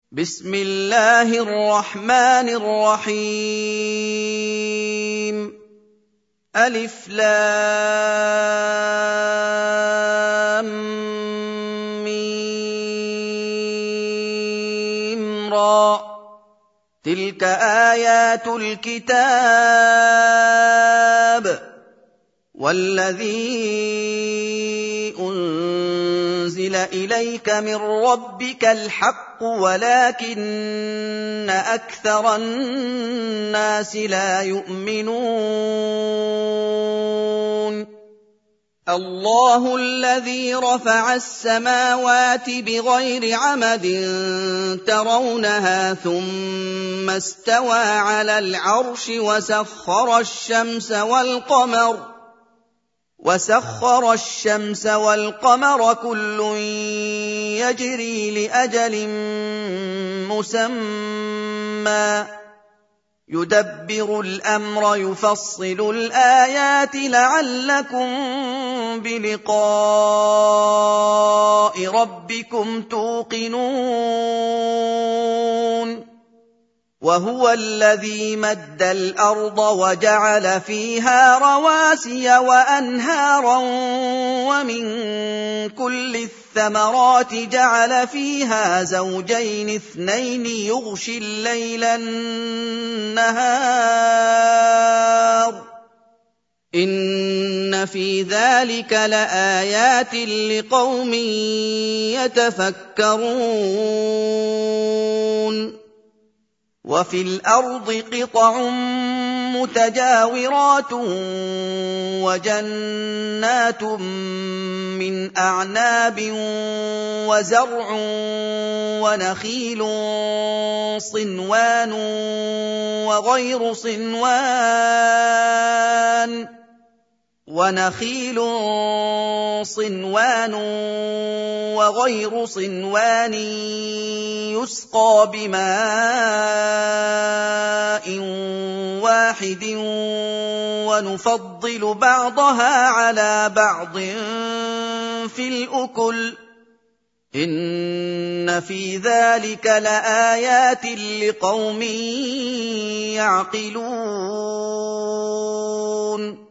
بسم الله الرحمن الرحيم ألف لام ميم را تلك آيات الكتاب والذي أنزل إليك من ربك الحق ولكن أكثر الناس لا يؤمنون الله الذي رفع السماوات بغير عمد ترونها ثم استوى على العرش وسخر الشمس والقمر كل يجري لأجل مسمى يدبر الأمر يفصل الآيات لعلكم بلقاء ربكم توقنون وهو الذي مد الأرض وجعل فيها رواسي وأنهارا ومن كل الثمرات جعل فيها زوجين اثنين يغشي الليل النهار إن في ذلك لآيات لقوم يتفكرون وفي الأرض قطع متجاورات وجنات من أعناب وزرع ونخيل صنوان وغير صنوان يسقى بماء واحد ونفضل بعضها على بعض في الأكل إن في ذلك لآيات لقوم يعقلون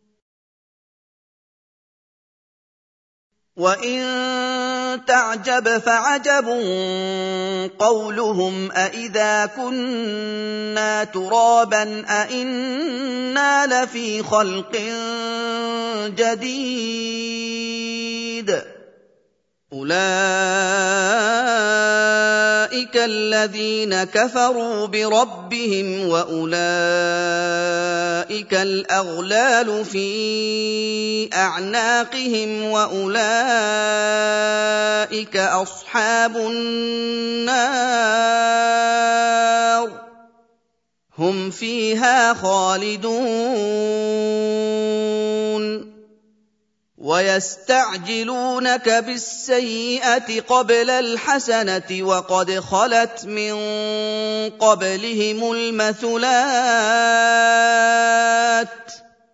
وَإِن تَعْجَبْ فَعَجَبٌ قَوْلُهُمْ أَإِذَا كُنَّا تُرَابًا أَإِنَّا لَفِي خَلْقٍ جَدِيدٍ أُولَئِكَ الَّذِينَ كَفَرُوا بِرَبِّهِمْ وَأُولَئِكَ الْأَغْلَالُ فِي أَعْنَاقِهِمْ وَأُولَئِكَ أَصْحَابُ النَّارِ هُمْ فِيهَا خَالِدُونَ وَيَسْتَعْجِلُونَكَ بِالسَّيِّئَةِ قَبْلَ الْحَسَنَةِ وَقَدْ خَلَتْ مِن قَبْلِهِمُ الْمَثُلَاتُ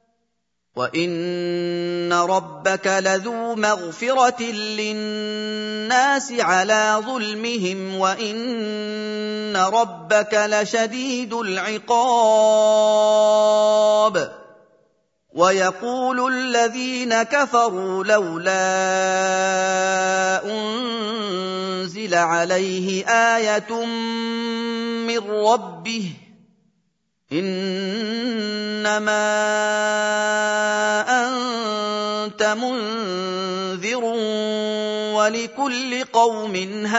وَإِنَّ رَبَّكَ لَذُو مَغْفِرَةٍ لِّلنَّاسِ عَلَىٰ ظُلْمِهِمْ وَإِنَّ رَبَّكَ لَشَدِيدُ الْعِقَابِ وَيَقُولُ الَّذِينَ كَفَرُوا لَوْلَا أُنزِلَ عَلَيْهِ آيَةٌ مِّن رَّبِّهِ إِنَّمَا أَنتَ مُنذِرٌ وَلِكُلِّ قَوْمٍ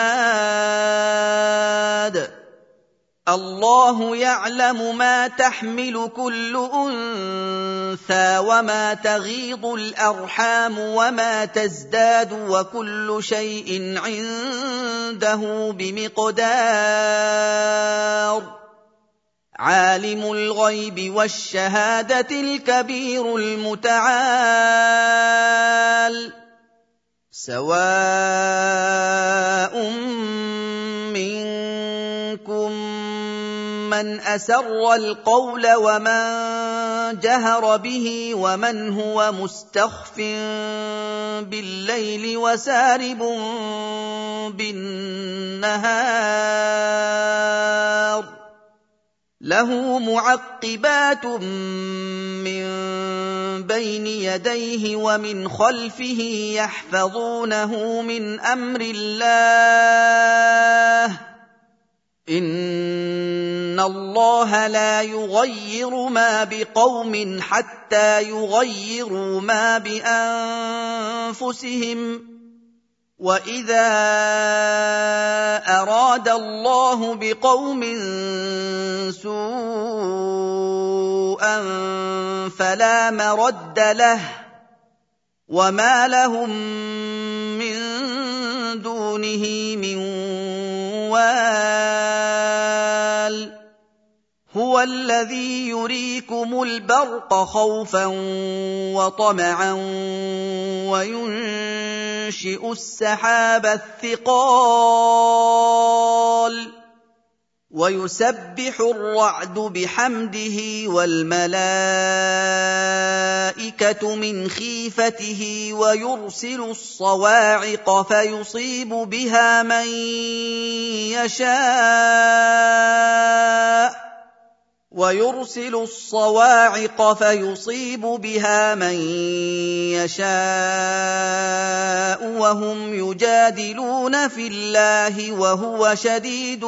هَادٍ الله يعلم ما تحمل كل أنثى وما تغيض الأرحام وما تزداد وكل شيء عنده بمقدار عالم الغيب والشهادة الكبير المتعال سواء منكم من أسر القول ومن جهر به ومن هو مستخف بالليل وسارب بالنهار له معقبات من بين يديه ومن خلفه يحفظونه من أمر الله إن الله لا يغير ما بقوم حتى يغيروا ما بأنفسهم وإذا أراد الله بقوم سوءا فلا مرد له وما لهم من دونه من وال هو الذي يريكم البرق خوفا وطمعا وينشئ السحاب الثقال ويسبح الرعد بحمده والملائكة من خيفته ويرسل الصواعق فيصيب بها من يشاء وهم يجادلون في الله وهو شديد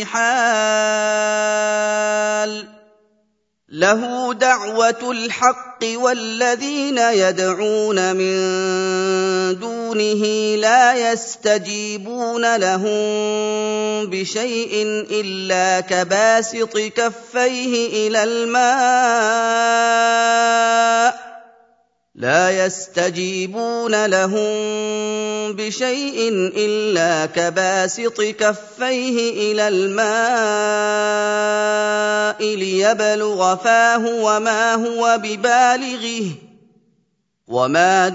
المحال له دعوة الحق والذين يدعون من دونه لا يستجيبون لهم بشيء إلا كباسط كفيه إلى الماء ليبلغ فاه وما هو ببالغه وما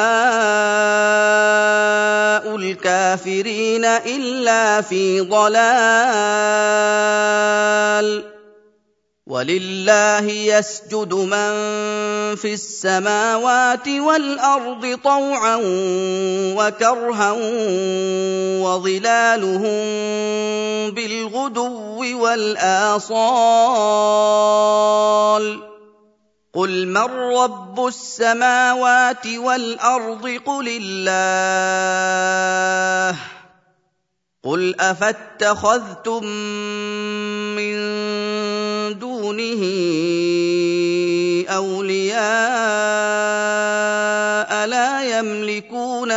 دعاء الكافرين إلا في ضلال ولله يسجد من في السماوات والأرض طوعا وكرها وظلالهم بالغدو والآصال قل من رب السماوات والأرض قل الله قل أفاتخذتم من دونه أولياء لا يملكون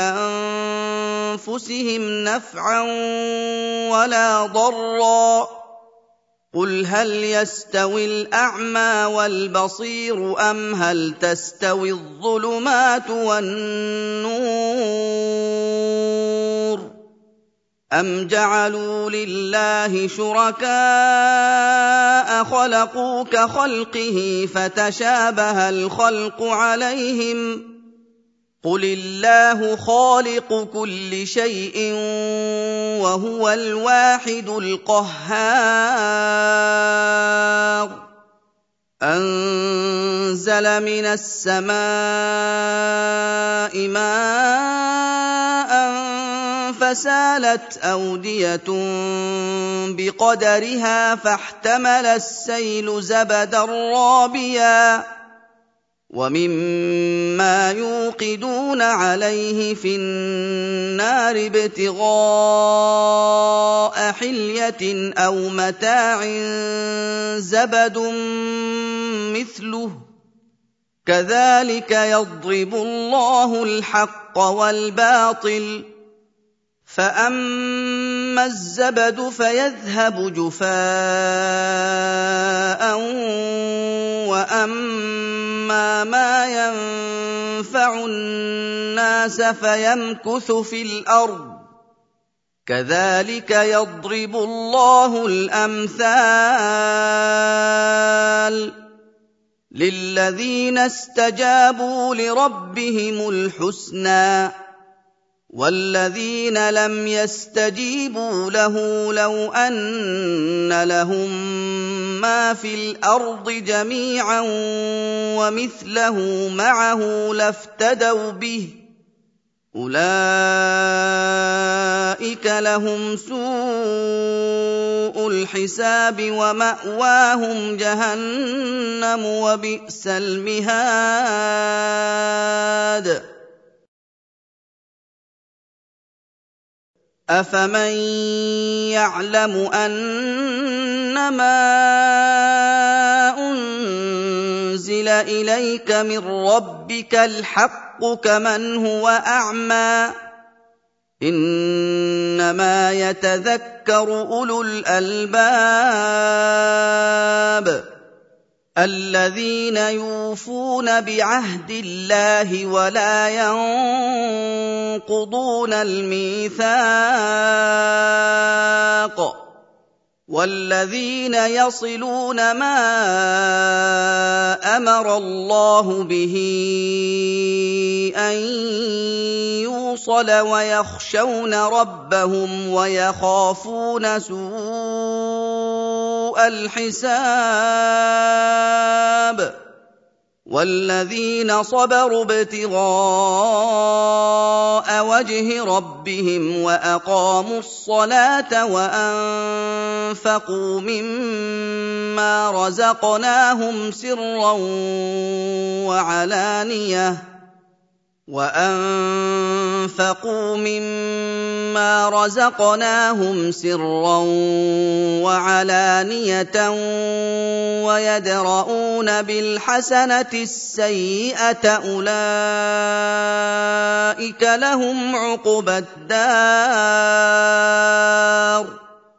لأنفسهم نفعا ولا ضرا قل هل يستوي الأعمى والبصير أم هل تستوي الظلمات والنور أم جعلوا لله شركاء خلقوا كخلقه فتشابه الخلق عليهم قل الله خالق كل شيء وهو الواحد القهار أنزل من السماء ماء فسالت أودية بقدرها فاحتمل السيل زبدا رابيا ومما يوقدون عليه في النار ابتغاء حلية أو متاع زبد مثله كذلك يضرب الله الحق والباطل فأما الزبد فيذهب جفاء وأما ما ينفع الناس فيمكث في الأرض كذلك يضرب الله الأمثال للذين استجابوا لربهم الحسنى وَالَّذِينَ لَمْ يَسْتَجِيبُوا لَهُ لَوْ أَنَّ لَهُم مَّا فِي الْأَرْضِ جَمِيعًا وَمِثْلَهُ مَعَهُ لَافْتَدَوْا بِهِ ۚ أُولَٰئِكَ لَهُمْ سُوءُ الْحِسَابِ وَمَأْوَاهُمْ جَهَنَّمُ ۖ وَبِئْسَ الْمِهَادُ أَفَمَن يَعْلَمُ أَنَّمَا أُنزِلَ إِلَيْكَ مِن رَّبِّكَ الْحَقُّ كَمَنْ هُوَ أَعْمَىٰ ۚ إِنَّمَا يَتَذَكَّرُ أُولُو الْأَلْبَابِ الَّذِينَ يُوفُونَ بِعَهْدِ اللَّهِ وَلَا يَنقُضُونَ الْمِيثَاقَ وَالَّذِينَ يَصِلُونَ مَا أَمَرَ اللَّهُ بِهِ أَن يُوصَلَ وَيَخْشَوْنَ رَبَّهُمْ وَيَخَافُونَ سُوءَ الْحِسَابِ وَالَّذِينَ صَبَرُوا ابْتِغَاءَ وَجْهِ رَبِّهِمْ وَأَقَامُوا الصَّلَاةَ وَأَنفَقُوا مِمَّا رَزَقْنَاهُمْ سِرًّا وَعَلَانِيَةً وَيَدْرَءُونَ بِالْحَسَنَةِ السَّيِّئَةَ أُولَٰئِكَ لَهُمْ عُقْبَى الدَّارِ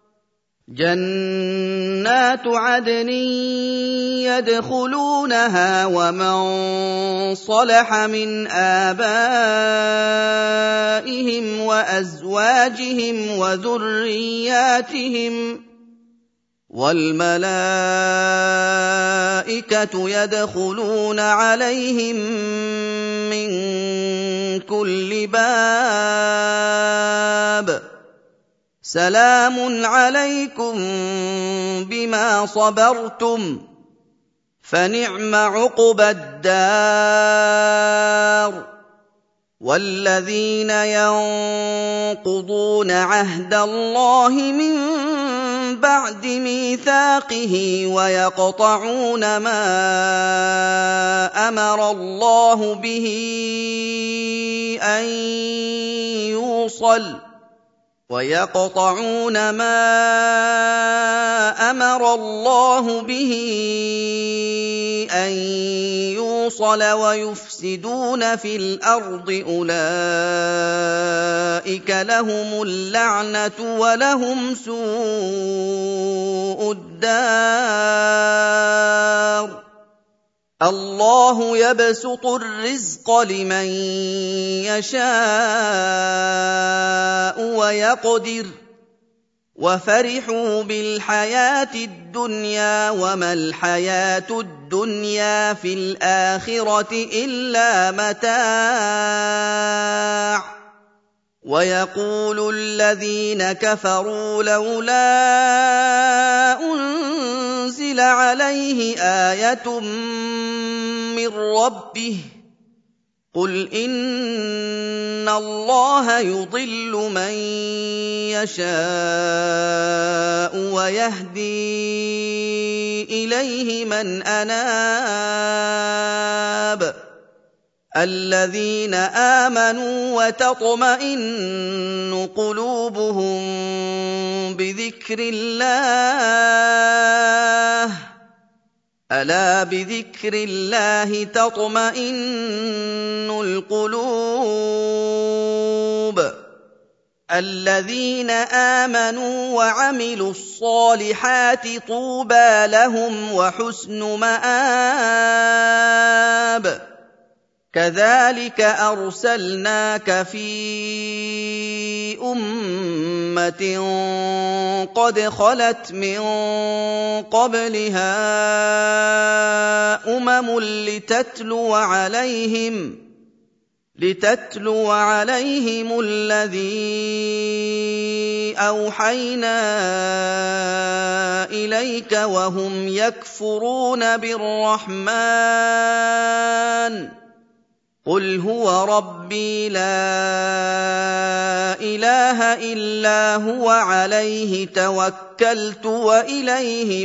جَنَّاتُ عَدْنٍ يَدْخُلُونَهَا وَمَن صَلَحَ مِنْ آبَائِهِمْ وَأَزْوَاجِهِمْ وَذُرِّيَّاتِهِمْ ۖ وَالْمَلَائِكَةُ يَدْخُلُونَ عَلَيْهِم مِّن كُلِّ بَابٍ سَلَامٌ عَلَيْكُم بِمَا صَبَرْتُمْ ۚ فَنِعْمَ عُقْبَى الدَّارِ وَالَّذِينَ يَنقُضُونَ عَهْدَ اللَّهِ مِن بَعْدِ مِيثَاقِهِ وَيَقْطَعُونَ مَا أَمَرَ اللَّهُ بِهِ أَن يُوصَلَ وَيُفْسِدُونَ فِي الْأَرْضِ أُولَٰئِكَ لَهُمُ اللَّعْنَةُ وَلَهُمْ سُوءُ الدَّارِ اللَّهُ يَبْسُطُ الرِّزْقَ لِمَن يَشَاءُ وَيَقْدِرُ ۚ وَفَرِحُوا بِالْحَيَاةِ الدُّنْيَا وَمَا الْحَيَاةُ الدُّنْيَا فِي الْآخِرَةِ إِلَّا مَتَاعٌ وَيَقُولُ الَّذِينَ كَفَرُوا لَوْلَا أُنزِلَ عَلَيْهِ آيَةٌ مِّن رَّبِّهِ ۗ قُلْ إِنَّ اللَّهَ يُضِلُّ مَن يَشَاءُ وَيَهْدِي إِلَيْهِ مَنْ أَنَابَ الَّذِينَ آمَنُوا وَتَطْمَئِنُّ قُلُوبُهُم بِذِكْرِ اللَّهِ ۗ أَلَا بِذِكْرِ اللَّهِ تَطْمَئِنُّ الْقُلُوبُ الَّذِينَ آمَنُوا وَعَمِلُوا الصَّالِحَاتِ طُوبَىٰ لَهُمْ وَحُسْنُ مَآبٍ كَذَٰلِكَ أَرْسَلْنَاكَ فِي أُمَّةٍ قَدْ خَلَتْ مِن قَبْلِهَا أُمَمٌ لِتَتْلُوَ عَلَيْهِمُ الَّذِي أَوْحَيْنَا إِلَيْكَ وَهُمْ يَكْفُرُونَ بِالرَّحْمَٰنِ قُلْ هُوَ رَبِّي لَا إِلَٰهَ إِلَّا هُوَ عَلَيْهِ تَوَكَّلْتُ وَإِلَيْهِ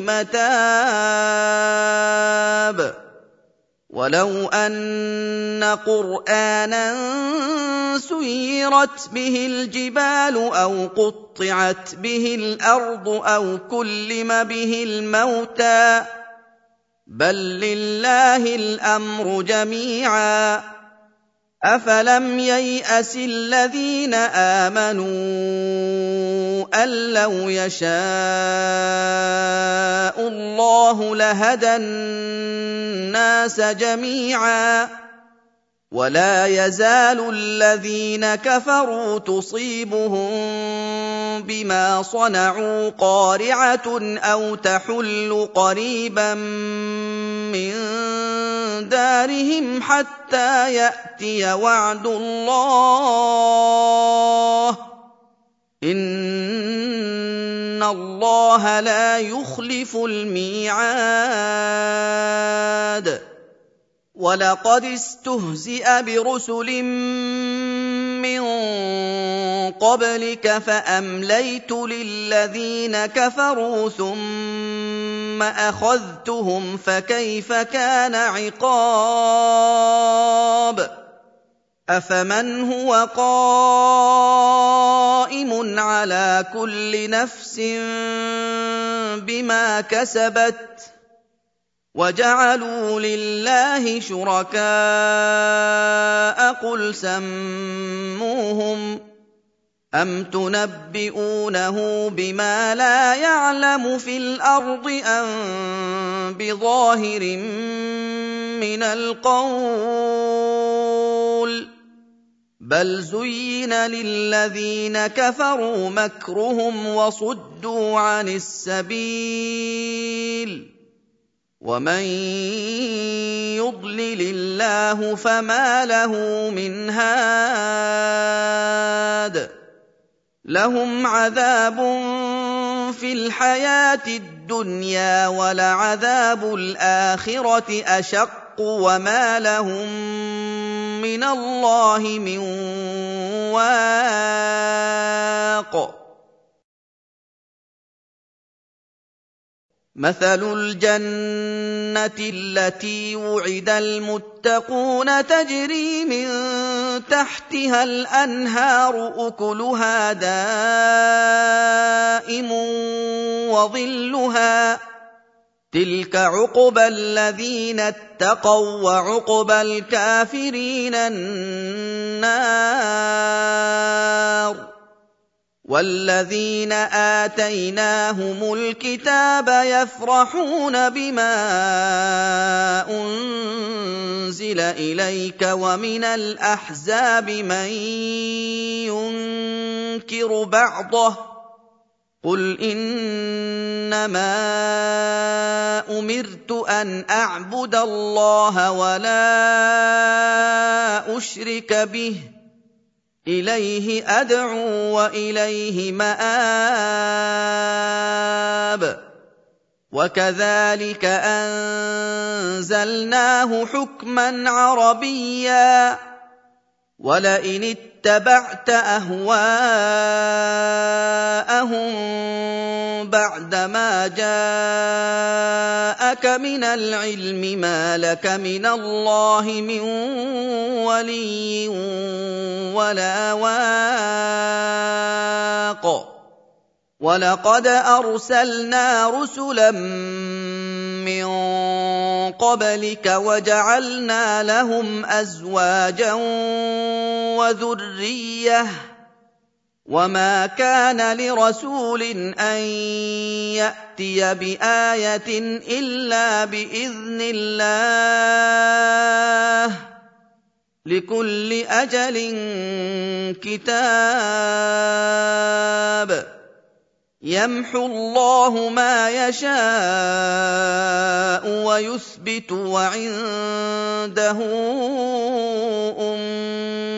مَتَابِ وَلَوْ أَنَّ قُرْآنًا سُيِّرَتْ بِهِ الْجِبَالُ أَوْ قُطِّعَتْ بِهِ الْأَرْضُ أَوْ كُلِّمَ بِهِ الْمَوْتَىٰ بَل لِّلَّهِ الْأَمْرُ جَمِيعًا ۗ أَفَلَمْ يَيْأَسِ الَّذِينَ آمَنُوا أَن لَّوْ يَشَاءُ اللَّهُ لَهَدَى النَّاسَ جَمِيعًا ۗ وَلَا يَزَالُ الَّذِينَ كَفَرُوا تُصِيبُهُم بِمَا صَنَعُوا قَارِعَةٌ أَوْ تَحُلُّ قَرِيبًا مِّن دَارِهِمْ حَتَّىٰ يَأْتِيَ وَعْدُ اللَّهِ ۚ إِنَّ اللَّهَ لَا يُخْلِفُ الْمِيعَادَ وَلَقَدِ اسْتُهْزِئَ بِرُسُلٍ مِّن قَبْلِكَ فَأَمْلَيْتُ لِلَّذِينَ كَفَرُوا ثُمَّ أَخَذْتُهُمْ فَكَيْفَ كَانَ عِقَابِ أَفَمَنْ هُوَ قَائِمٌ عَلَىٰ كُلِّ نَفْسٍ بِمَا كَسَبَتْ وَجَعَلُوا لِلَّهِ شُرَكَاءَ قُلْ سَمُّوهُمْ أَمْ تُنَبِّئُونَهُ بِمَا لَا يَعْلَمُ فِي الْأَرْضِ أَم بِظَاهِرٍ مِّنَ الْقَوْلِ ۗ بَلْ زُيِّنَ لِلَّذِينَ كَفَرُوا مَكْرُهُمْ وَصُدُّوا عَنِ السَّبِيلِ ۗ وَمَن يُضْلِلِ اللَّهُ فَمَا لَهُ مِنْ هَادٍ لَّهُمْ عَذَابٌ فِي الْحَيَاةِ الدُّنْيَا وَلَعَذَابُ الْآخِرَةِ أَشَقُّ وَمَا لَهُم مِّنَ اللَّهِ مِن وَاقٍ مَثَلُ الْجَنَّةِ الَّتِي وُعِدَ الْمُتَّقُونَ تَجْرِي مِن تَحْتِهَا الْأَنْهَارُ أُكُلُهَا دَائِمٌ وَظِلُّهَا ۚ تِلْكَ عُقْبَى الَّذِينَ اتَّقَوا ۖ وَّعُقْبَى الْكَافِرِينَ النَّارُ وَالَّذِينَ آتَيْنَاهُمُ الْكِتَابَ يَفْرَحُونَ بِمَا أُنزِلَ إِلَيْكَ وَمِنَ الْأَحْزَابِ مَن يُنكِرُ بَعْضَهُ ۚ قُلْ إِنَّمَا أُمِرْتُ أَنْ أَعْبُدَ اللَّهَ وَلَا أُشْرِكَ بِهِ ۚ إِلَيْهِ أَدْعُو وَإِلَيْهِ مَآبِ وَكَذَٰلِكَ أَنزَلْنَاهُ حُكْمًا عَرَبِيًّا ۚ وَلَئِنِ اتَّبَعْتَ أَهْوَاءَهُم بَعْدَمَا جَاءَكَ مِنَ الْعِلْمِ مَا لَكَ مِنَ اللَّهِ مِن وَلِيٍّ وَلَا وَاقٍ وَلَقَدْ أَرْسَلْنَا رُسُلًا مِّن قَبْلِكَ وَجَعَلْنَا لَهُمْ أَزْوَاجًا وَذُرِّيَّةً ۚ وَمَا كَانَ لِرَسُولٍ أَن يَأْتِيَ بِآيَةٍ إِلَّا بِإِذْنِ اللَّهِ ۗ لِكُلِّ أَجَلٍ كِتَابٌ يَمْحُو اللَّهُ مَا يَشَاءُ وَيُثْبِتُ ۖ وَعِندَهُ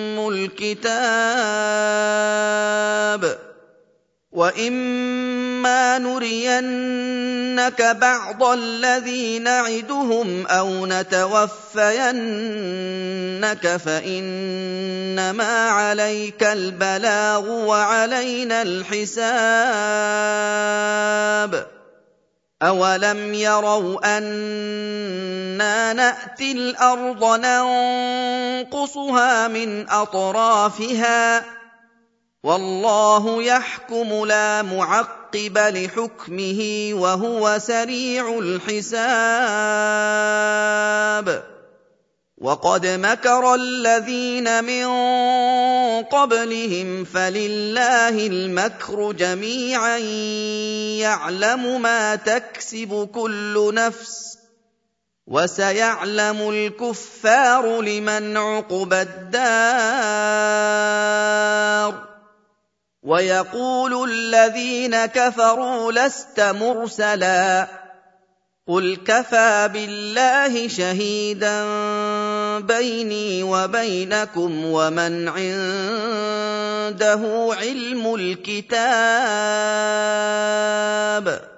الكتاب وَإِمَّا نُرِيَنَّكَ بَعْضَ الَّذِي نَعِدُهُمْ أَوْ نَتَوَفَّيَنَّكَ فَإِنَّمَا عَلَيْكَ الْبَلَاغُ وَعَلَيْنَا الْحِسَابُ أَوَلَمْ يَرَوْا أَنَّا نَأْتِي الْأَرْضَ نَنقُصُهَا مِنْ أَطْرَافِهَا ۚ وَاللَّهُ يَحْكُمُ لَا مُعَقِّبَ لِحُكْمِهِ وَهُوَ سَرِيعُ الْحِسَابِ وَقَدْ مَكَرَ الَّذِينَ مِن قَبْلِهِمْ فَلِلَّهِ الْمَكْرُ جَمِيعًا يَعْلَمُ مَا تَكْسِبُ كُلُّ نَفْسٍ ۗ وَسَيَعْلَمُ الْكُفَّارُ لِمَنْ عُقْبَى الدَّارِ وَيَقُولُ الَّذِينَ كَفَرُوا لَسْتَ مُرْسَلًا ۚ قُلْ كَفَىٰ بِاللَّهِ شَهِيدًا بَيْنِي وَبَيْنَكُمْ وَمَنْ عِندَهُ عِلْمُ الْكِتَابِ